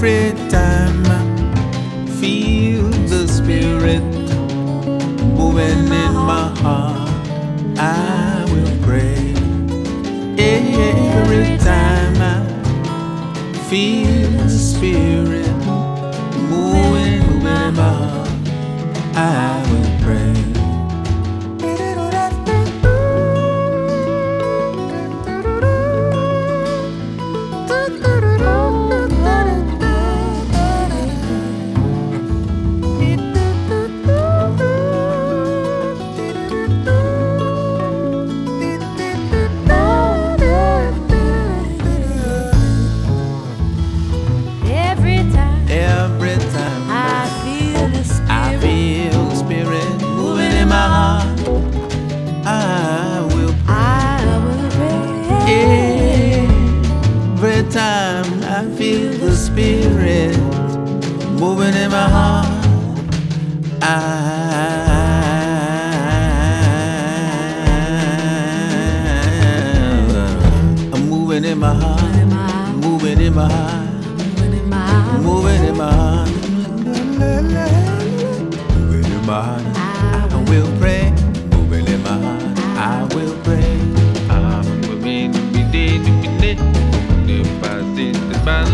Every time I feel the Spirit moving in my heart, I will pray. Every time I feel the Spirit moving in my heart, I will pray. Every time I feel the I feel the Spirit moving in my heart, I will pray. Every time I feel the Spirit moving in my heart, I'm moving in my heart, moving in my heart. Moving in my heart, moving in my heart, I will pray. Moving in my heart, I will pray. I'm moving in my heart.